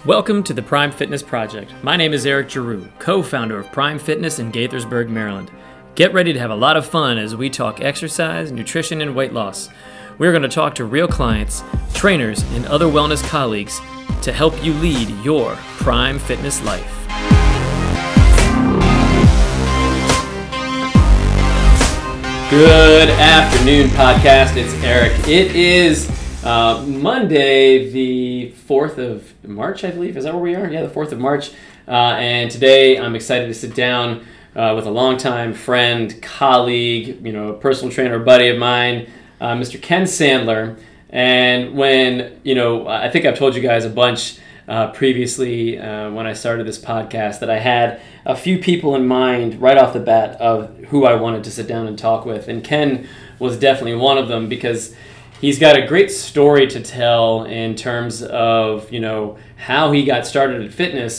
Welcome to the Prime Fitness Project. My name is Eric Giroux, co-founder of Prime Fitness in Gaithersburg, Maryland. Get ready to have a lot of fun as we talk exercise, nutrition, and weight loss. We're going to talk to real clients, trainers, and other wellness colleagues to help you lead your Prime Fitness life. Good afternoon, podcast. It's Eric. It is Monday, the 4th of March, I believe. Is that where we are? Yeah, the 4th of March. And today I'm excited to sit down with a longtime friend, colleague, personal trainer, buddy of mine, Mr. Ken Sandler. And when, I think I've told you guys a bunch previously when I started this podcast that I had a few people in mind right off the bat of who I wanted to sit down and talk with. And Ken was definitely one of them because he's got a great story to tell in terms of, how he got started at fitness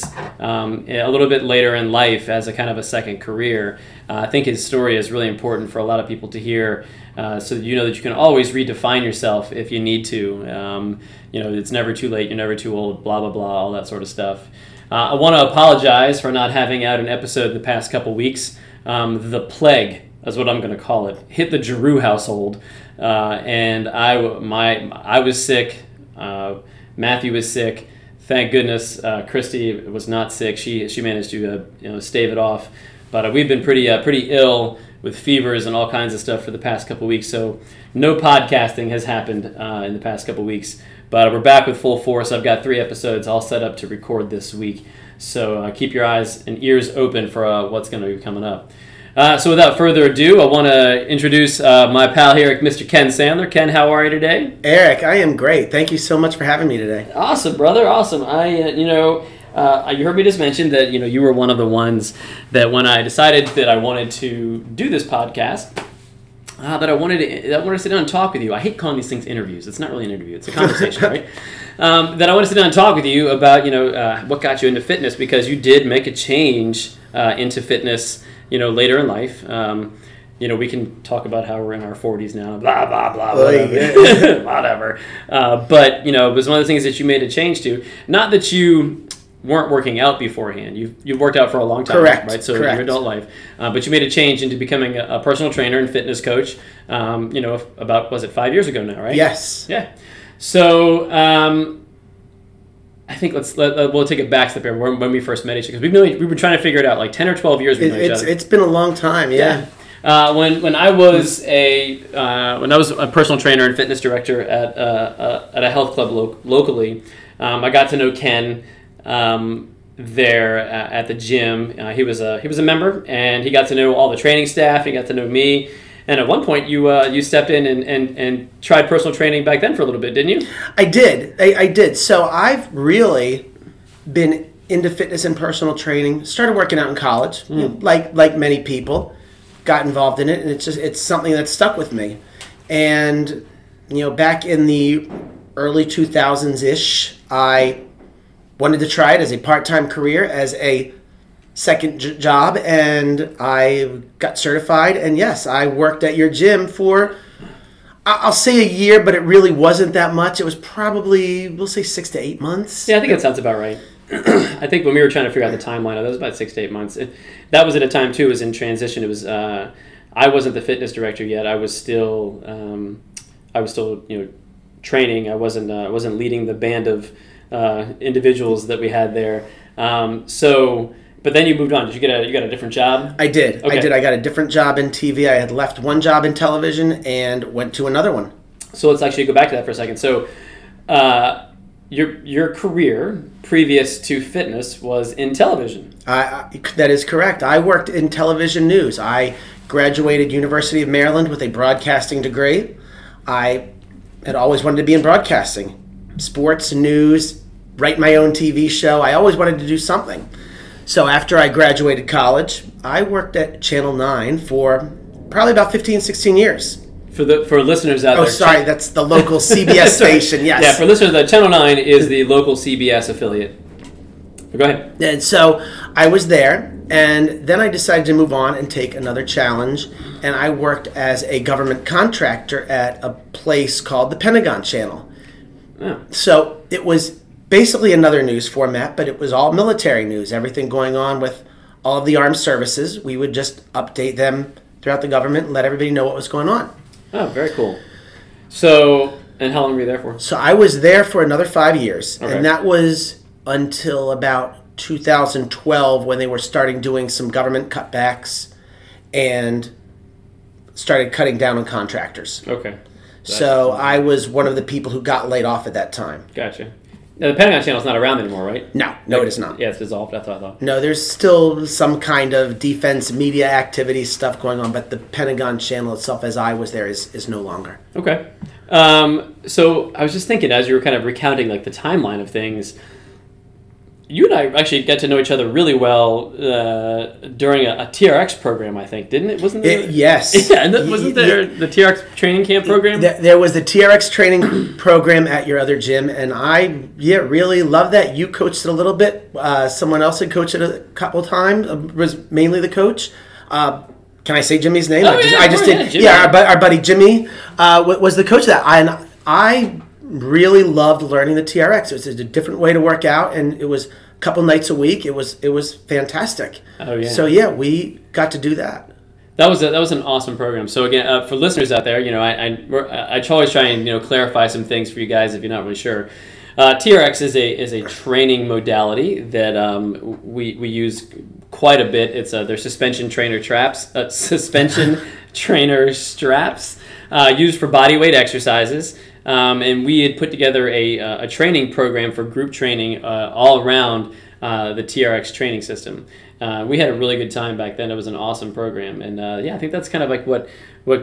a little bit later in life as a kind of a second career. I think his story is really important for a lot of people to hear so that you know that you can always redefine yourself if you need to. It's never too late, you're never too old, blah, blah, blah, all that sort of stuff. I want to apologize for not having out an episode the past couple weeks. The plague is what I'm going to call it. Hit the Giroux household. And I was sick. Matthew was sick. Thank goodness Christy was not sick. She managed to stave it off. But we've been pretty ill with fevers and all kinds of stuff for the past couple weeks. So no podcasting has happened in the past couple weeks. But we're back with full force. I've got 3 episodes all set up to record this week. So keep your eyes and ears open for what's going to be coming up. So without further ado, I want to introduce my pal here, Mr. Ken Sandler. Ken, how are you today? Eric, I am great. Thank you so much for having me today. Awesome, brother. Awesome. You heard me just mention that, you were one of the ones that when I decided that I wanted to do this podcast, that I wanted to sit down and talk with you. I hate calling these things interviews. It's not really an interview. It's a conversation, right? That I want to sit down and talk with you about, what got you into fitness, because you did make a change into fitness later in life. We can talk about how we're in our 40s now, blah, blah, blah, whatever. Whatever. But, it was one of the things that you made a change to. Not that you weren't working out beforehand. You've worked out for a long time, correct, right? So correct. In your adult life. But you made a change into becoming a personal trainer and fitness coach, about, was it 5 years ago now, right? Yes. Yeah. So, I think we'll take a back step here when we first met each other, because we've been trying to figure it out like 10 or 12 years we know each other. It's been a long time, yeah. When I was a personal trainer and fitness director at a health club locally, I got to know Ken there at the gym. He was a member, and he got to know all the training staff. He got to know me. And at one point, you stepped in and tried personal training back then for a little bit, didn't you? I did. I did. So I've really been into fitness and personal training. Started working out in college, like many people. Got involved in it, and it's something that stuck with me. And back in the early 2000s-ish, I wanted to try it as a part-time career, as a second job, and I got certified, and yes, I worked at your gym for, I'll say a year, but it really wasn't that much. It was probably, we'll say 6 to 8 months. Yeah, I think that sounds about right. I think when we were trying to figure out the timeline, that was about 6 to 8 months. That was at a time, too, it was in transition. It was, I wasn't the fitness director yet. I was still training. I wasn't leading the band of individuals that we had there. But then you moved on. Did you get a different job? I did. Okay. I got a different job in TV. I had left one job in television and went to another one. So let's actually go back to that for a second. So your career previous to fitness was in television. That is correct. I worked in television news. I graduated University of Maryland with a broadcasting degree. I had always wanted to be in broadcasting. Sports, news, write my own TV show. I always wanted to do something. So after I graduated college, I worked at Channel 9 for probably about 15, 16 years. For listeners out there. Oh, sorry, that's the local CBS station, yes. Yeah, for listeners, Channel 9 is the local CBS affiliate. Go ahead. And so I was there, and then I decided to move on and take another challenge, and I worked as a government contractor at a place called the Pentagon Channel. Oh. So it was basically another news format, but it was all military news. Everything going on with all of the armed services, we would just update them throughout the government and let everybody know what was going on. Oh, very cool. So, and how long were you there for? So I was there for another 5 years, Okay. and that was until about 2012 when they were starting doing some government cutbacks and started cutting down on contractors. Okay. So I was one of the people who got laid off at that time. Gotcha. Now, the Pentagon Channel's not around anymore, right? No, it is not. Yeah, it's dissolved. That's what I thought. No, there's still some kind of defense media activity stuff going on, but the Pentagon Channel itself, as I was there, is no longer. Okay. So I was just thinking, as you were kind of recounting like the timeline of things, you and I actually got to know each other really well during a TRX program, I think, didn't it? Wasn't there? Yes. Yeah, and wasn't there the TRX training camp program? There was the TRX training program at your other gym, and I really loved that. You coached it a little bit. Someone else had coached it a couple times, was mainly the coach. Can I say Jimmy's name? Oh, I just did. Jimmy. Yeah, our buddy Jimmy was the coach of that. And I really loved learning the TRX. It was a different way to work out, and it was a couple nights a week. It was fantastic. Oh yeah. So yeah, we got to do that. That was an awesome program. So again, for listeners out there, I always try and clarify some things for you guys if you're not really sure. TRX is a training modality that we use quite a bit. It's they're suspension trainer straps used for body weight exercises. And we had put together a training program for group training all around the TRX training system. We had a really good time back then. It was an awesome program, and I think that's kind of like what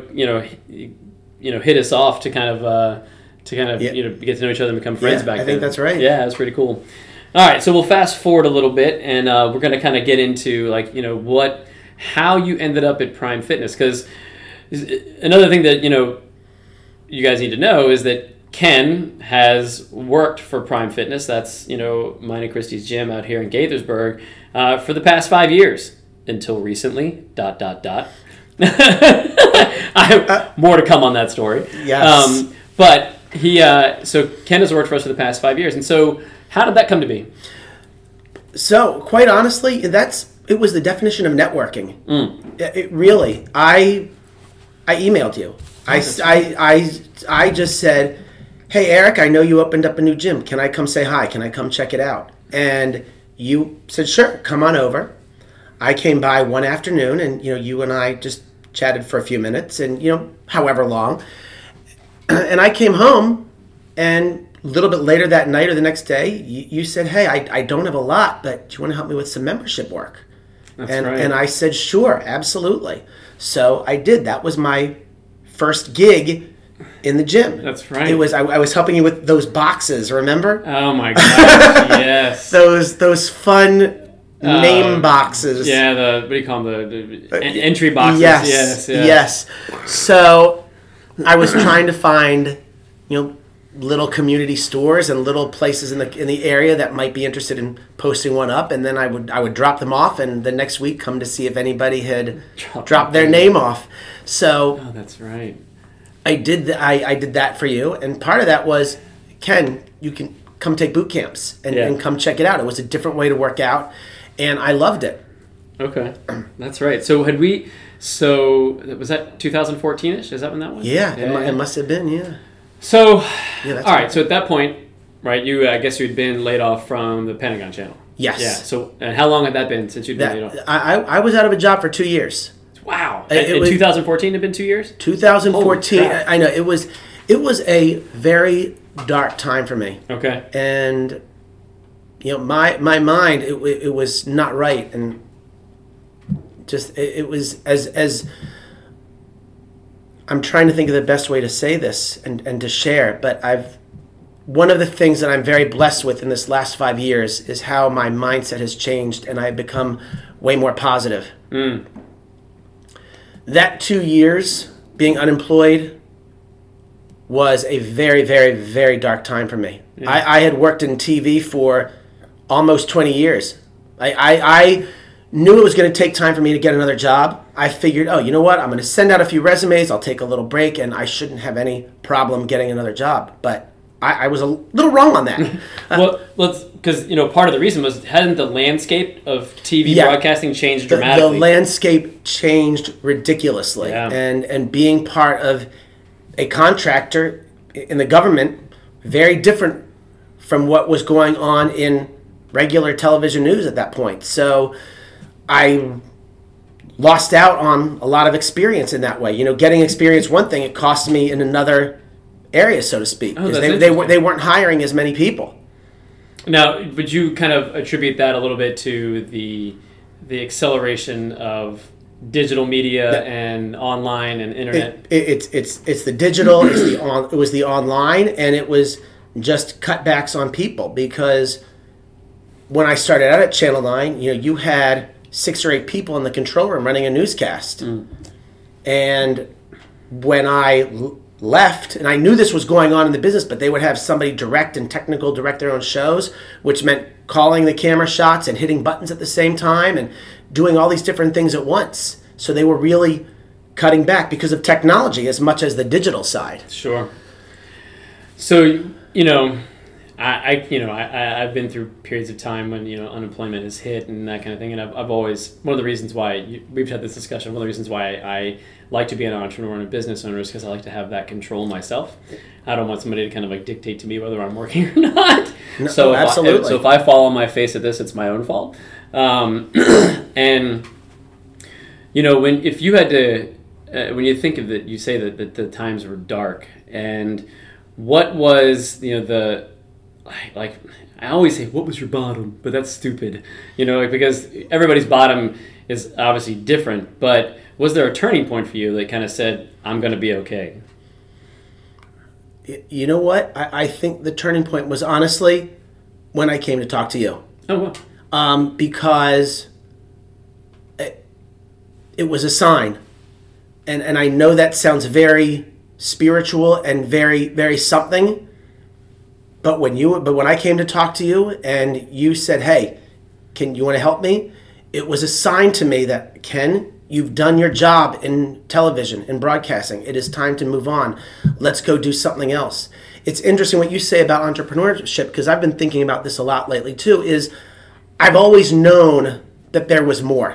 hit us off to kind of get to know each other and become friends back then. I think that's right. Yeah, it was pretty cool. All right, so we'll fast forward a little bit, and we're going to kind of get into how you ended up at Prime Fitness, because another thing that you guys need to know is that Ken has worked for Prime Fitness. That's mine and Christy's gym out here in Gaithersburg for the past 5 years until recently. ... I have more to come on that story. Yes. But so Ken has worked for us for the past 5 years, and so how did that come to be? So quite honestly, it was the definition of networking. It really. I emailed you. I just said, "Hey Eric, I know you opened up a new gym. Can I come say hi? Can I come check it out?" And you said, "Sure, come on over." I came by one afternoon, and you and I just chatted for a few minutes, and however long. And I came home, and a little bit later that night or the next day, you said, "Hey, I don't have a lot, but do you want to help me with some membership work?" That's right. And I said, "Sure, absolutely." So I did. That was my first gig in the gym. That's right. It was. I was helping you with those boxes. Remember? Oh my gosh! Yes. Those fun name boxes. Yeah. What do you call them? The entry boxes. Yes. So I was trying to find, little community stores and little places in the area that might be interested in posting one up, and then I would drop them off, and the next week come to see if anybody had dropped their name off. So oh, that's right. I did that for you, and part of that was, Ken, you can come take boot camps and come check it out. It was a different way to work out, and I loved it. Okay, that's right. So was that 2014ish? Is that when that was? Yeah, it must have been. Yeah. So, all right. So at that point, right, I guess you'd been laid off from the Pentagon Channel. Yes. Yeah. So, and how long had that been since you'd been laid off? I was out of a job for 2 years. Wow. In 2014 had been 2 years? 2014. I know it was a very dark time for me. Okay. And my mind it was not right, and just it was as I'm trying to think of the best way to say this and to share, but one of the things that I'm very blessed with in this last 5 years is how my mindset has changed, and I've become way more positive. That 2 years being unemployed was a very, very, very dark time for me. Yeah. I had worked in TV for almost 20 years. I knew it was going to take time for me to get another job. I figured, you know what? I'm going to send out a few resumes. I'll take a little break, and I shouldn't have any problem getting another job. But I was a little wrong on that. Well, because part of the reason was, hadn't the landscape of TV broadcasting changed dramatically? The landscape changed ridiculously, and being part of a contractor in the government, very different from what was going on in regular television news at that point. So I lost out on a lot of experience in that way. Getting experience one thing, it cost me in another area, so to speak, because they weren't hiring as many people. Now, would you kind of attribute that a little bit to the acceleration of digital media and online and internet? It's the digital, it was the online, and it was just cutbacks on people, because when I started out at Channel 9, you had 6 or 8 people in the control room running a newscast. And when I left, and I knew this was going on in the business, but they would have somebody direct their own shows, which meant calling the camera shots and hitting buttons at the same time and doing all these different things at once. So they were really cutting back because of technology as much as the digital side. Sure. So, I've been through periods of time when unemployment has hit and that kind of thing, and I've always, one of the reasons why we've had this discussion, one of the reasons why I like to be an entrepreneur and a business owner is because I like to have that control myself. I don't want somebody to kind of dictate to me whether I'm working or not. No, so absolutely. So if I fall on my face at this, it's my own fault. And when you think of it, you say that the times were dark, and what was I always say, what was your bottom? But that's stupid, because everybody's bottom is obviously different. But was there a turning point for you that kind of said, I'm going to be okay? You know what? I think the turning point was honestly when I came to talk to you. Oh, wow. Because it was a sign. And I know that sounds very spiritual and very, very something. But when I came to talk to you and you said, hey, you want to help me? It was a sign to me that, Ken, you've done your job in television, in broadcasting. It is time to move on. Let's go do something else. It's interesting what you say about entrepreneurship, because I've been thinking about this a lot lately too, is I've always known that there was more.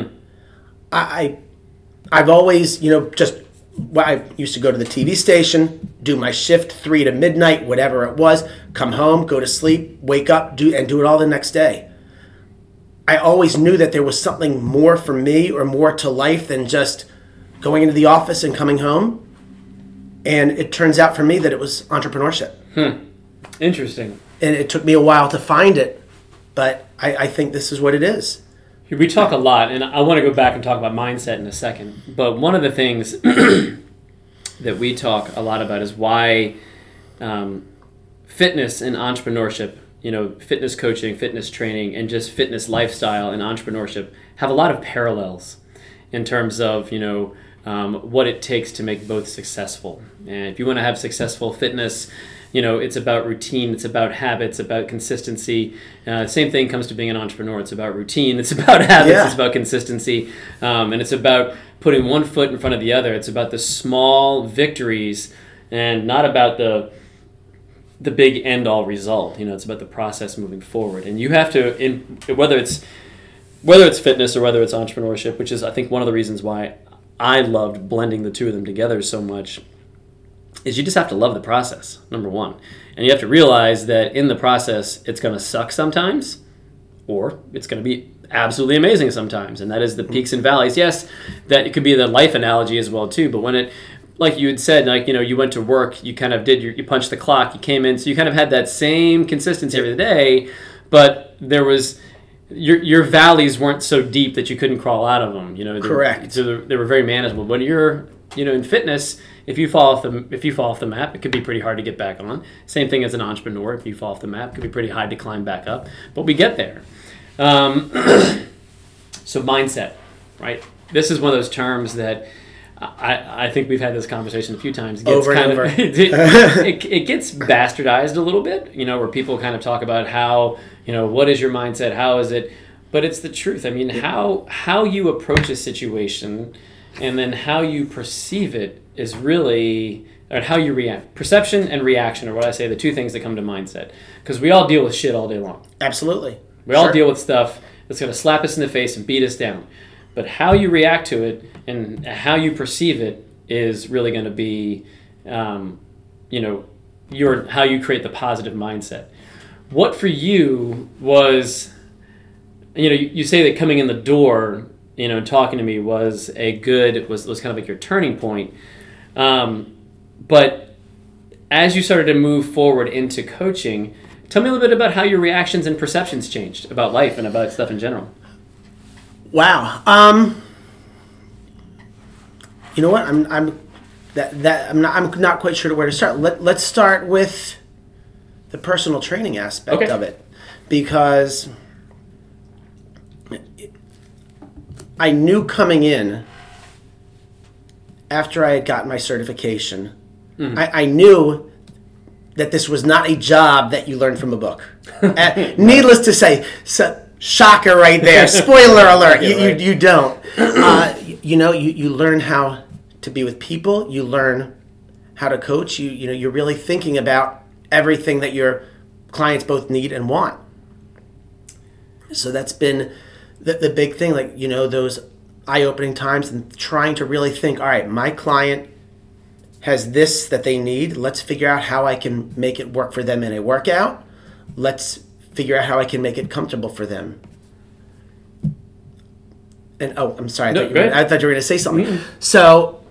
I've always, I used to go to the TV station, do my shift 3 to midnight, whatever it was, come home, go to sleep, wake up, do it all the next day. I always knew that there was something more for me or more to life than just going into the office and coming home. And it turns out for me that it was entrepreneurship. Interesting. And it took me a while to find it, but I think this is what it is. We talk a lot, and I want to go back and talk about mindset in a second. But one of the things that we talk a lot about is why fitness and entrepreneurship, fitness coaching, fitness training, and just fitness lifestyle and entrepreneurship have a lot of parallels in terms of, what it takes to make both successful. And if you want to have successful fitness, it's about routine, it's about habits, about consistency. Same thing comes to being an entrepreneur. It's about routine, it's about habits, It's about consistency, and it's about putting one foot in front of the other. It's about the small victories and not about the big end-all result. It's about the process moving forward. And you have to, whether it's fitness or whether it's entrepreneurship, which is, I think, one of the reasons why I loved blending the two of them together so much, is you just have to love the process, number one. And you have to realize that in the process, it's going to suck sometimes, or it's going to be absolutely amazing sometimes. And that is the peaks and valleys. Yes, that it could be the life analogy as well, too. But when it, like you had said, you went to work, you kind of you punched the clock, you came in, so you kind of had that same consistency every day, but there was, your valleys weren't so deep that you couldn't crawl out of them. Correct. So they were very manageable. When you're, in fitness, if you fall off the map, it could be pretty hard to get back on. Same thing as an entrepreneur. If you fall off the map, it could be pretty hard to climb back up. But we get there. So mindset, right? This is one of those terms that I think we've had this conversation a few times. Over and over. It gets bastardized a little bit, where people kind of talk about how, what is your mindset? How is it? But it's the truth. I mean, how you approach a situation and then how you perceive it is really or how you react. Perception and reaction are what I say the two things that come to mindset. Because we all deal with shit all day long. Absolutely. We all deal with stuff that's going to slap us in the face and beat us down. But how you react to it and how you perceive it is really going to be, how you create the positive mindset. What for you was, you say that coming in the door, and talking to me was was kind of like your turning point. But as you started to move forward into coaching, tell me a little bit about how your reactions and perceptions changed about life and about stuff in general. Wow. You know what? I'm not quite sure where to start. Let's start with the personal training aspect of it, because I knew coming in after I had gotten my certification, I knew that this was not a job that you learn from a book. Needless to say, shocker right there. Spoiler alert. You don't. You learn how to be with people. You learn how to coach. You're really thinking about everything that your clients both need and want. So that's been the big thing, those eye-opening times and trying to really think, all right, my client has this that they need. Let's figure out how I can make it work for them in a workout. Let's figure out how I can make it comfortable for them. And I'm sorry, I thought you were going to say something. Mm-hmm. So,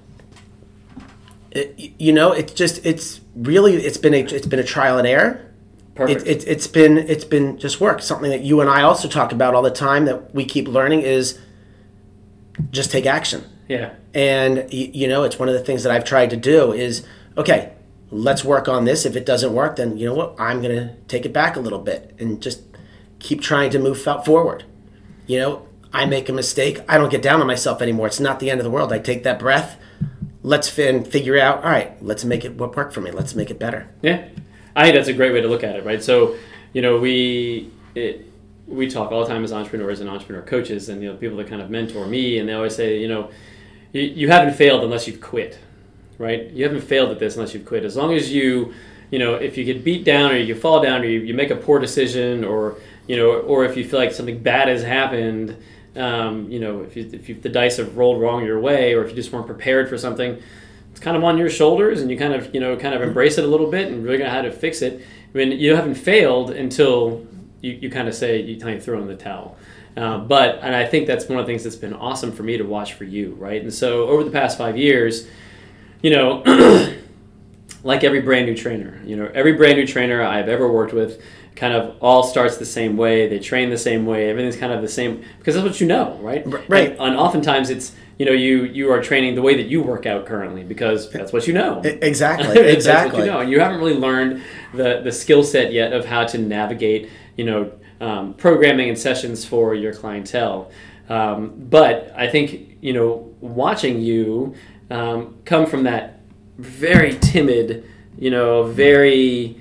it's been a trial and error. Perfect. It's been just work. Something that you and I also talk about all the time that we keep learning is just take action. Yeah. And it's one of the things that I've tried to do is, okay, let's work on this. If it doesn't work, then you know what? I'm going to take it back a little bit and just keep trying to move forward. I make a mistake. I don't get down on myself anymore. It's not the end of the world. I take that breath. Let's figure out, all right, let's make it work for me. Let's make it better. Yeah. I think that's a great way to look at it, right? So, we talk all the time as entrepreneurs and entrepreneur coaches, and people that kind of mentor me, and they always say, you haven't failed unless you've quit, right? You haven't failed at this unless you've quit. As long as if you get beat down or you fall down or you make a poor decision or if you feel like something bad has happened, if the dice have rolled wrong your way, or if you just weren't prepared for something, it's kind of on your shoulders, and you kind of embrace it a little bit and really know how to fix it. I mean, you haven't failed until you kind of say you throw in the towel. And I think that's one of the things that's been awesome for me to watch for you, right? And so over the past 5 years, like every brand new trainer, every brand new trainer I've ever worked with kind of all starts the same way. They train the same way. Everything's kind of the same because that's what you know, right? Right. And oftentimes it's you are training the way that you work out currently because that's what you know. Exactly. That's what you know, and you haven't really learned the skill set yet of how to navigate programming and sessions for your clientele. But I think watching you come from that very timid, very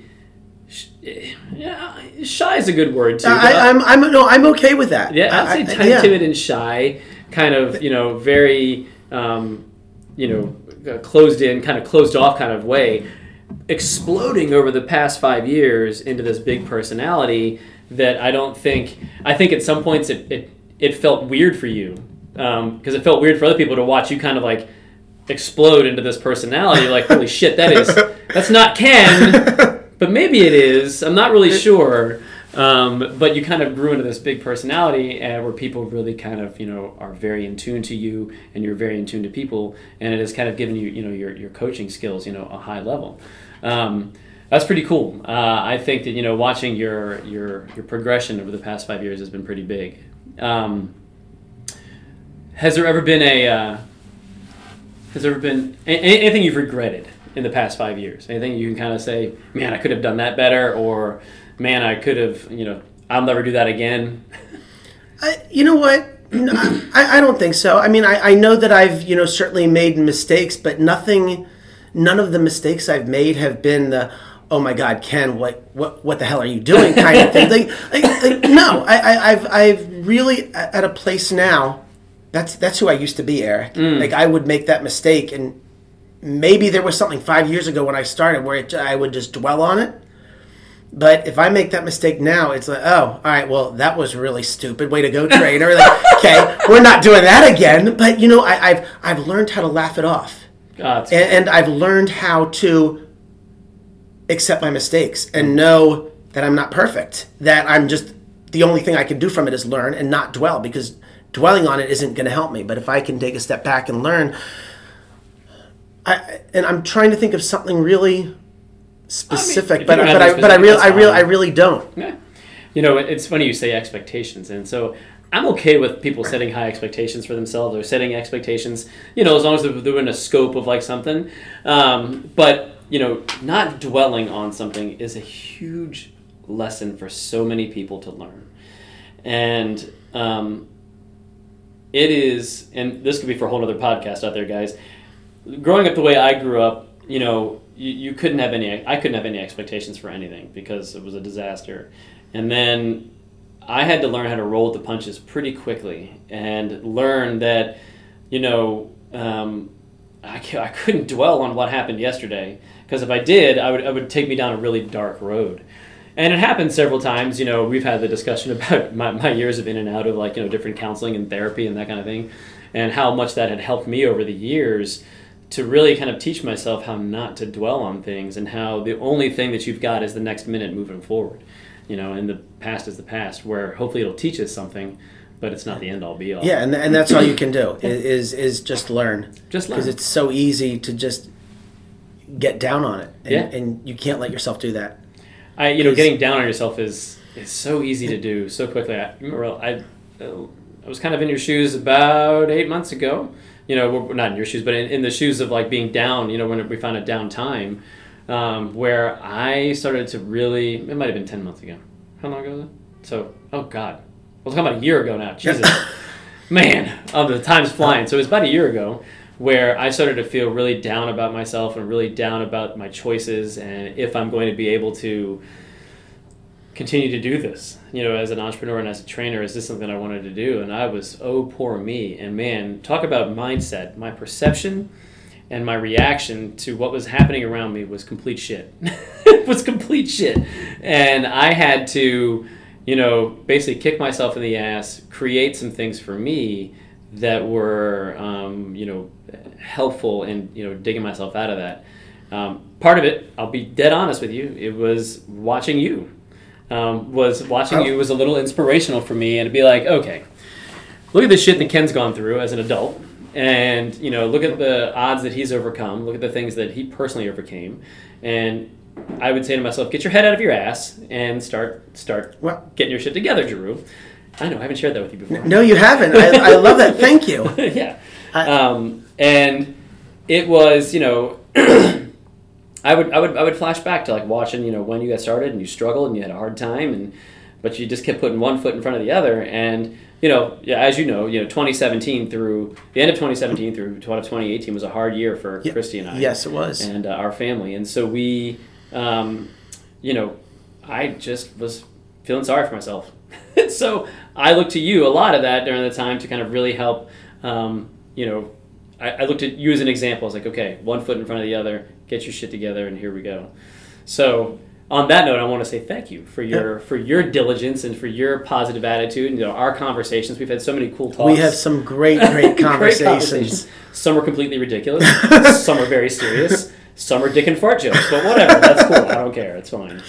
shy is a good word too. I'm okay with that. Yeah, I'd say timid and shy, kind of very closed in, kind of closed off kind of way, exploding over the past 5 years into this big personality that I think at some points it felt weird for you because it felt weird for other people to watch you kind of like explode into this personality. Like, holy shit, that's not Ken, but maybe it is. I'm not really sure. But you kind of grew into this big personality where people really kind of, are very in tune to you and you're very in tune to people. And it has kind of given you, your coaching skills, a high level. That's pretty cool. I think that, watching your progression over the past 5 years has been pretty big. Has there ever been anything you've regretted in the past 5 years? Anything you can kind of say, man, I could have done that better, or man, I could have, I'll never do that again? You know what? I don't think so. I mean, I know that I've, certainly made mistakes, but none of the mistakes I've made have been the, oh my God, Ken, what the hell are you doing kind of thing. No, I've really at a place now. That's who I used to be, Eric. Like I would make that mistake and maybe there was something 5 years ago when I started where I would just dwell on it. But if I make that mistake now, it's like, oh, all right, well, that was really stupid. Way to go, trainer. Like, okay, we're not doing that again. But, I've learned how to laugh it off. And I've learned how to accept my mistakes and know that I'm not perfect. That I'm just, the only thing I can do from it is learn and not dwell, because dwelling on it isn't going to help me. But if I can take a step back and learn, and I'm trying to think of something really specific, but I really don't. Yeah. It's funny you say expectations, and so I'm okay with people setting high expectations for themselves or setting expectations, as long as they're within a scope of like something. But not dwelling on something is a huge lesson for so many people to learn, and it is, and this could be for a whole other podcast out there, guys. Growing up the way I grew up, you couldn't have I couldn't have any expectations for anything because it was a disaster. And then I had to learn how to roll with the punches pretty quickly and learn that, I couldn't dwell on what happened yesterday, because if I did, it would take me down a really dark road. And it happened several times. We've had the discussion about my years of in and out of different counseling and therapy and that kind of thing, and how much that had helped me over the years to really kind of teach myself how not to dwell on things, and how the only thing that you've got is the next minute moving forward. And the past is the past, where hopefully it'll teach us something, but it's not the end all be all. Yeah, and that's all you can do is just learn. Just learn. Because it's so easy to just get down on it, and you can't let yourself do that. Getting down on yourself is so easy to do so quickly. I remember I was kind of in your shoes about 8 months ago. We're not in your shoes, but in the shoes of like being down, when we found a down time, where I started to really, it might have been 10 months ago. How long ago was it? So, oh God. We're talking about a year ago now. Jesus. Man, the time's flying. So it was about a year ago where I started to feel really down about myself and really down about my choices, and if I'm going to be able to continue to do this, as an entrepreneur and as a trainer, is this something I wanted to do? And I was, oh, poor me. And man, talk about mindset. My perception and my reaction to what was happening around me was complete shit. It was complete shit. And I had to, basically kick myself in the ass, create some things for me that were, helpful in, digging myself out of that. Part of it, I'll be dead honest with you, it was watching you. You was a little inspirational for me, and to be like, okay, look at the shit that Ken's gone through as an adult, and look at the odds that he's overcome, look at the things that he personally overcame, and I would say to myself, get your head out of your ass and start getting your shit together, Drew. I know, I haven't shared that with you before. No, you haven't. I love that. Thank you. Yeah. And it was, I would flash back to like watching, when you got started and you struggled and you had a hard time, but you just kept putting one foot in front of the other. And, as 2017 through the end of 2017 through 2018 was a hard year for Christy and I. Yes, it was. And our family. And so we, I just was feeling sorry for myself. So I looked to you a lot of that during the time to kind of really help, I looked at you as an example. I was like, okay, one foot in front of the other, get your shit together, and here we go. So on that note, I want to say thank you for your diligence and for your positive attitude. Our conversations, we've had so many cool talks. We have some great conversations. Great conversations. Some are completely ridiculous. Some are very serious. Some are dick and fart jokes, but whatever. That's cool. I don't care. It's fine.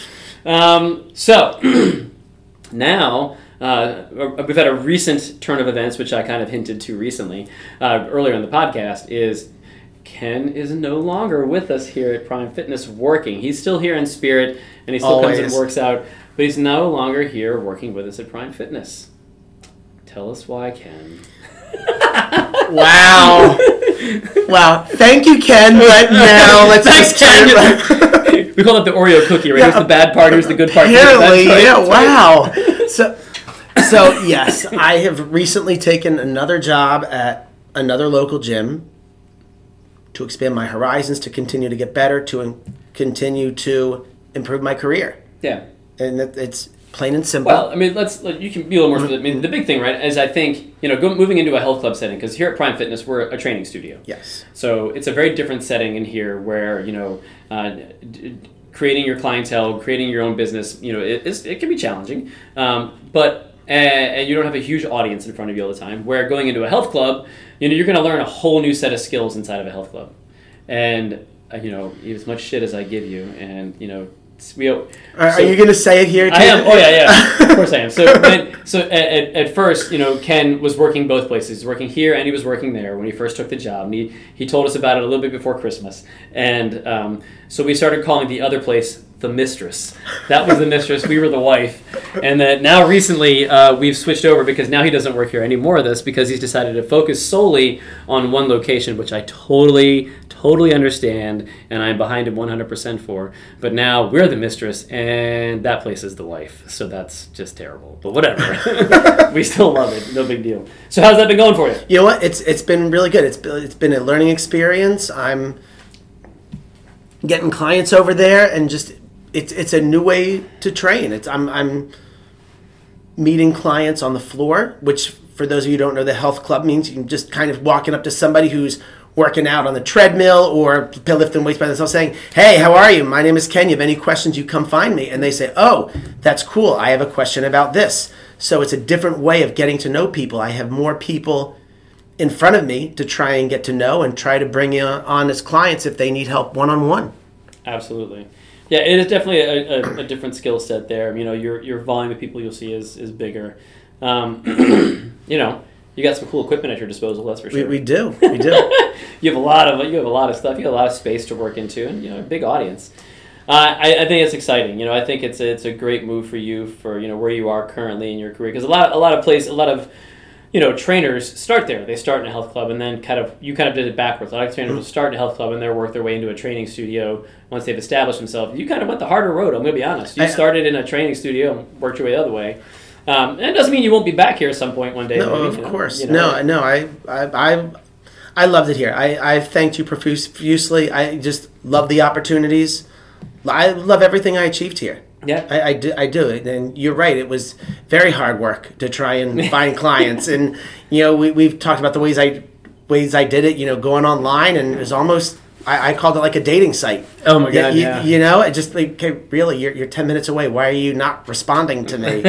So now, we've had a recent turn of events, which I kind of hinted to recently, earlier in the podcast, is Ken is no longer with us here at Prime Fitness working. He's still here in spirit, and he still comes and works out, but he's no longer here working with us at Prime Fitness. Tell us why, Ken. Wow. Wow. Thank you, Ken. But now let's just Ken. We call it the Oreo cookie, right? Here's the bad part, here's the good part. Apparently, wow. So yes, I have recently taken another job at another local gym to expand my horizons, to continue to get better, to continue to improve my career. Yeah. And it's Plain and simple. Well, I mean, you can be a little more specific. I mean, the big thing, right, is I think, moving into a health club setting, because here at Prime Fitness, we're a training studio. Yes. So it's a very different setting in here where, creating your clientele, creating your own business, it can be challenging. But you don't have a huge audience in front of you all the time, where going into a health club, you're going to learn a whole new set of skills inside of a health club. And, eat as much shit as I give you, and, are you going to say it here too? I am. Oh yeah. Of course I am. So at first, Ken was working both places. He was working here and he was working there when he first took the job. And he told us about it a little bit before Christmas. And so we started calling the other place the mistress. That was the mistress. We were the wife. And that now recently we've switched over because now he doesn't work here anymore with us because he's decided to focus solely on one location, which I totally understand, and I'm behind him 100% for. But now we're the mistress, and that place is the wife. So that's just terrible. But whatever. We still love it. No big deal. So how's that been going for you? You know what? It's been really good. It's been a learning experience. I'm getting clients over there, and just it's a new way to train. I'm meeting clients on the floor, which for those of you who don't know, the health club means you can just kind of walking up to somebody who's working out on the treadmill or lifting weights by themselves saying, hey, how are you? My name is Ken. You have any questions, you come find me. And they say, oh, that's cool. I have a question about this. So it's a different way of getting to know people. I have more people in front of me to try and get to know and try to bring on as clients if they need help one-on-one. Absolutely. Yeah, it is definitely a different skill set there. Your volume of people you'll see is bigger. You got some cool equipment at your disposal, that's for sure. We do. You have a lot of stuff. You have a lot of space to work into, and a big audience. I think it's exciting. I think it's a great move for you for where you are currently in your career, because a lot of trainers start there. They start in a health club, and then you did it backwards. A lot of trainers will start in a health club and then work their way into a training studio once they've established themselves. You kind of went the harder road. I'm going to be honest. You started in a training studio and worked your way the other way. And it doesn't mean you won't be back here at some point one day. No, maybe, of course. No. I loved it here. I've thanked you profusely. I just love the opportunities. I love everything I achieved here. Yeah, I do. And you're right. It was very hard work to try and find clients. And we've talked about the ways I did it. Going online, and it was almost. I called it like a dating site. Oh my God! Yeah. It just like, okay, really, you're 10 minutes away. Why are you not responding to me?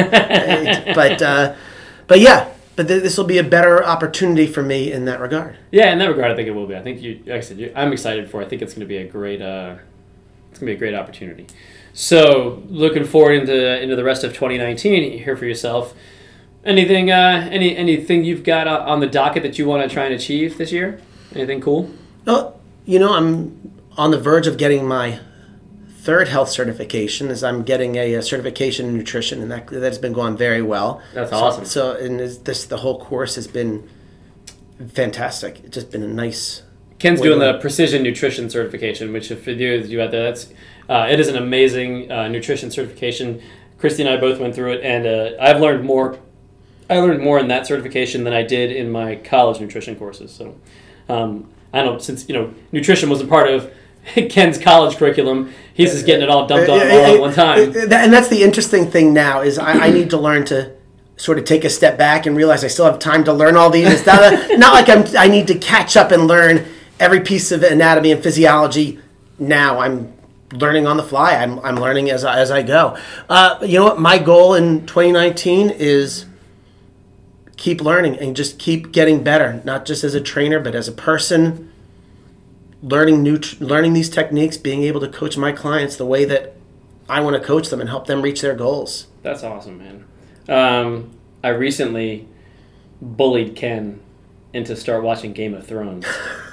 But this will be a better opportunity for me in that regard. Yeah, in that regard, I think it will be. I think like I said, I'm excited for it. I think it's going to be a great opportunity. So, looking forward into the rest of 2019 here for yourself. Anything you've got on the docket that you want to try and achieve this year? Anything cool? Well, I'm on the verge of getting my third health certification, as I'm getting a certification in nutrition, and that's been going very well. That's awesome. So the whole course has been fantastic. It's just been a nice. Ken's doing the precision nutrition certification, which for you out there, it is an amazing nutrition certification. Christy and I both went through it, and I've learned more. I learned more in that certification than I did in my college nutrition courses. So. I know, since nutrition was a part of Ken's college curriculum, he's just getting it all dumped on him all at one time. And that's the interesting thing now is I need to learn to sort of take a step back and realize I still have time to learn all these. It's not like I need to catch up and learn every piece of anatomy and physiology now. I'm learning on the fly. I'm learning as I go. You know what? My goal in 2019 is keep learning and just keep getting better, not just as a trainer, but as a person, learning these techniques, being able to coach my clients the way that I want to coach them and help them reach their goals. That's awesome, man. I recently bullied Ken into start watching Game of Thrones.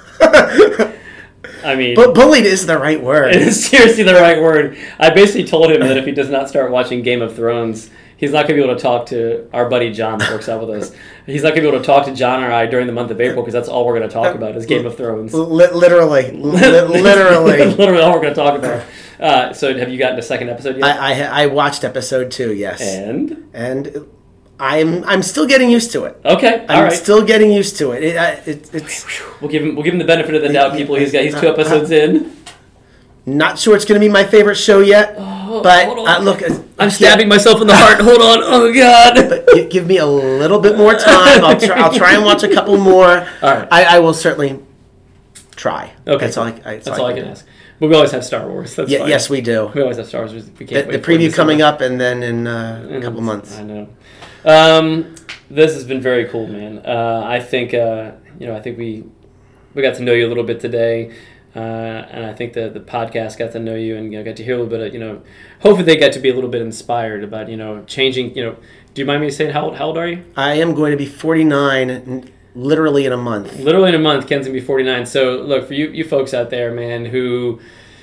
I mean, but bullied is the right word. It is seriously the right word. I basically told him that if he does not start watching Game of Thrones, he's not going to be able to talk to our buddy John that works out with us. He's not going to be able to talk to John or I during the month of April, because that's all we're going to talk about is Game of Thrones. Literally Literally all we're going to talk about. So have you gotten the second episode yet? I watched episode 2, yes. And I'm still getting used to it. Okay, all right. I'm still getting used to it. It's we'll give him the benefit of the doubt, people. He's 2 episodes in. Not sure it's going to be my favorite show yet, but look, I'm stabbing myself in the heart. Hold on. Oh, God. But give me a little bit more time. I'll try and watch a couple more. All right. I will certainly try. Okay. That's all I can ask. But we always have Star Wars. That's fine. Yes, we do. We always have Star Wars. We can't wait the preview coming up, and then in a couple months. I know. This has been very cool, man. I think I think we got to know you a little bit today. And I think the podcast got to know you and got to hear a little bit of, hopefully they got to be a little bit inspired about, changing, do you mind me saying how old are you? I am going to be 49 literally in a month. Literally in a month, Ken's going to be 49. So look, for you folks out there, man, who,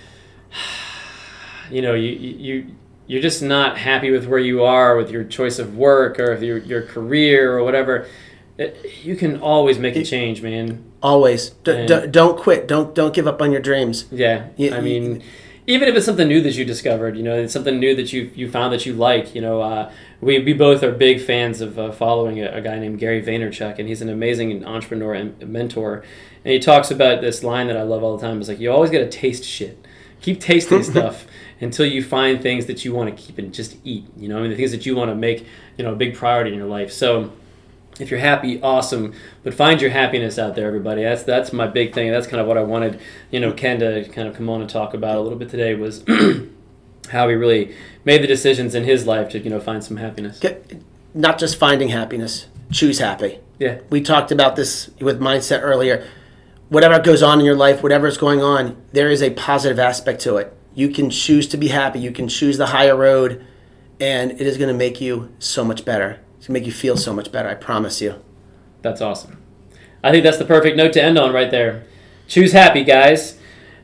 you're just not happy with where you are with your choice of work or your career or whatever, you can always make a change, man. Always. Don't quit. Don't give up on your dreams. Yeah. Even if it's something new that you discovered, it's something new that you found that you like, we both are big fans of following a guy named Gary Vaynerchuk, and he's an amazing entrepreneur and mentor. And he talks about this line that I love all the time. It's like, you always got to taste shit. Keep tasting stuff until you find things that you want to keep and just eat, the things that you want to make, a big priority in your life. So if you're happy, awesome, but find your happiness out there, everybody. That's my big thing. That's kind of what I wanted, Ken to kind of come on and talk about a little bit today was how he really made the decisions in his life to, find some happiness. Not just finding happiness, choose happy. Yeah. We talked about this with mindset earlier. Whatever goes on in your life, whatever is going on, there is a positive aspect to it. You can choose to be happy. You can choose the higher road, and it is going to make you so much better. It's going to make you feel so much better, I promise you. That's awesome. I think that's the perfect note to end on right there. Choose happy, guys.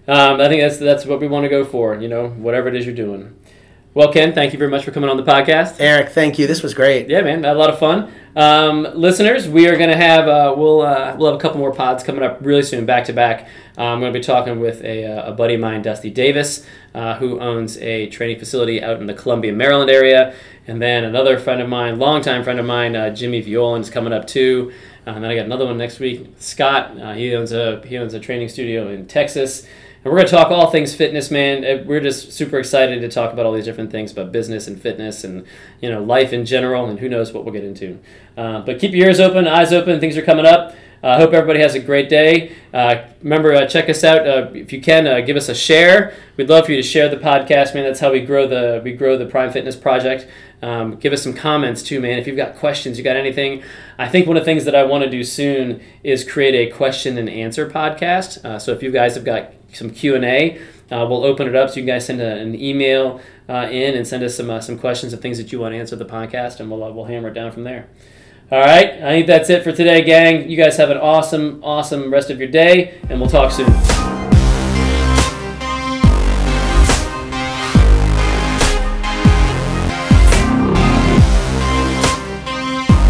I think that's what we want to go for, whatever it is you're doing. Well, Ken, thank you very much for coming on the podcast. Eric, thank you. This was great. Yeah, man, had a lot of fun. Listeners, we are going to have we'll have a couple more pods coming up really soon, back to back. I'm going to be talking with a buddy of mine, Dusty Davis, who owns a training facility out in the Columbia, Maryland area, and then another friend of mine, longtime friend of mine, Jimmy Violan, is coming up too. And then I got another one next week, Scott. He owns a training studio in Texas. And we're going to talk all things fitness, man. We're just super excited to talk about all these different things about business and fitness and, life in general, and who knows what we'll get into. But keep your ears open, eyes open. Things are coming up. I hope everybody has a great day. Remember, check us out. If you can, give us a share. We'd love for you to share the podcast, man. That's how we grow the Prime Fitness Project. Give us some comments too, man. If you've got questions, you got anything. I think one of the things that I want to do soon is create a question and answer podcast. So if you guys have got some Q&A, we'll open it up so you guys send an email in and send us some questions of things that you want to answer the podcast, and we'll hammer it down from there. All right, I think that's it for today, gang. You guys have an awesome rest of your day, and we'll talk soon.